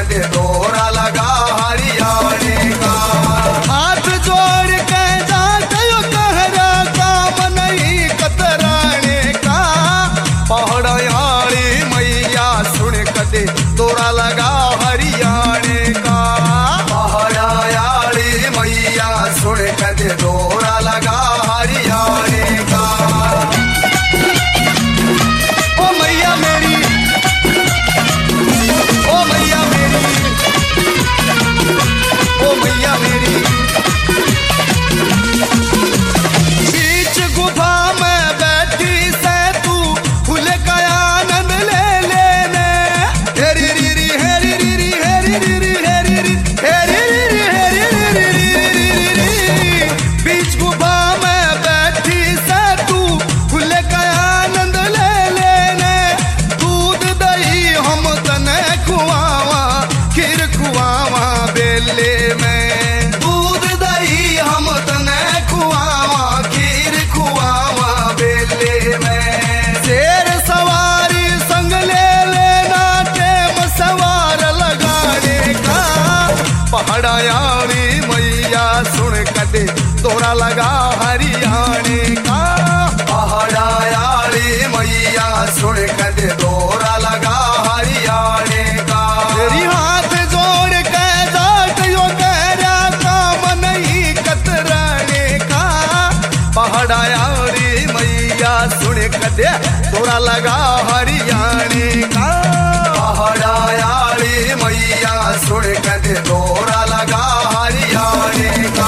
कदे दोरा लगा हरियाणे का। हाथ जोड़ के जाते यो कहरा काम नहीं कतराने का। पहाड़याली मैया सुन कदे दोरा लगा हरियाणे का। पहाड़याली मैया सुन कदे दोरा लगा हरियाणे का। ओ मैया मेरी, ओ मैया मेरी, ओ मैया मेरी। बीच गुफा में बैठी से तू फूल का आनंद ले लेने। हेरी रीरी हेरी रीरी हेरी रीरी हेरी री हेरी रीरी हेरी रीरी रीरी। बीच गुफा में बैठी से तू फूल का आनंद ले लेने। दूध दही हम तने खुआवा, खीर खुआवा बेले में। दूध दही हम तने खुआवा, खीर खुआवा बेले में। शेर सवारी संग ले लेना, टेम सवार लगाने का। पहाड़याली मैया सुन कदे दोरा लगा हरियाणे का। पहाड़याली मैया सुन कदे दोरा लगा हरियाणे का। तेरी हाथ जोड़ के जाट यो कहरा काम नहीं कतराने का। पहाड़याली मैया सुन कदे दोरा लगा हरियाणे का। पहाड़याली मैया सुन कदे दोरा लगा हरियाणे का।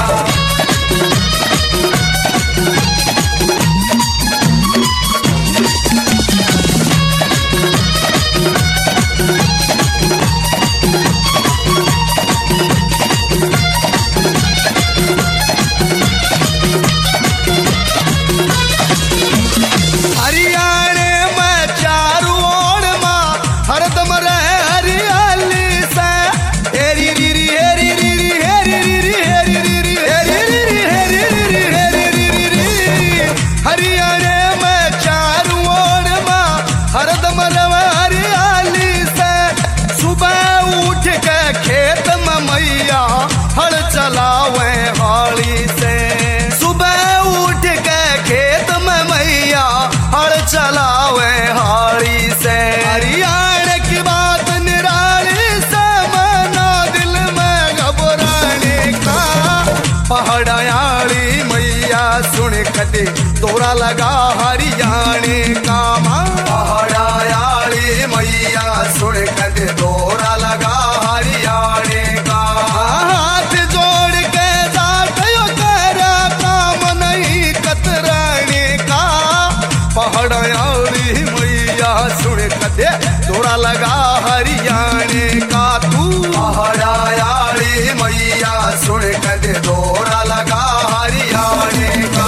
हरियाणे में चारों ओर माँ हरदम रहे हरियाली से। हेरी रीरी हेरी रीरी हेरी रीरी हेरी रीरी हेरी रीरी हेरी रीरी हेरी रीरी। हरियाणे में चारों ओर माँ हरदम रहे हरियाली से। सुबह उठ के खेत में मैया हल चलावे हाली से। सुबह उठ के खेत में मैया हल चलावे हाली से। हरियाणे की बात निराली से, मना दिल में घबराने का। पहाड़याली मैया सुन कदे दोरा लगा हरियाणे का। पहाड़याली मैया सुन कदे दोरा लगा हरियाणे का। हाथ जोड़ के जाट यो कहरा काम नहीं कतराने का। पहाड़याली मैया सुन कदे दोरा लगा हरियाणे का। तू पहाड़याली मैया सुन कदे दोरा लगा हरियाणे का।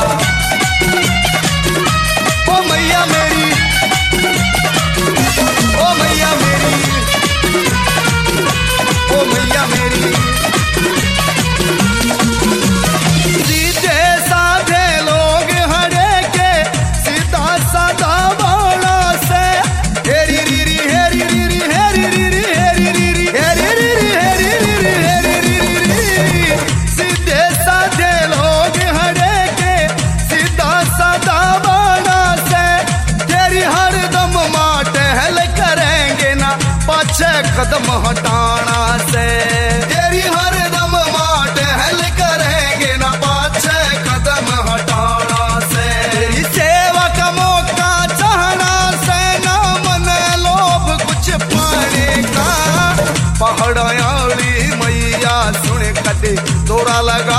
ओ मैया मेरी, ओ मैया मेरी, ओ मैया मेरी। सीधे साधे लोग हरे के सीधा साधा बाणा से। हेरी रीरी हेरी रीरी हेरी रीरी हेरी रीरी हेरी रीरी हेरी रीरी हेरी रीरी। सीधे साधे लोग हरे के सीधा साधा बाणा से। तेरी हरदम माँ टहल करेंगे ना, पाछे कदम हटाना से। तेरी हरदम माँ टहल करेंगे ना, पाछे कदम हटाना से। तेरी सेवा का मौका चाहना से, ना मन लोभ कुछ पाने का। पहाड़याली मैया सुन कदे दोरा लगा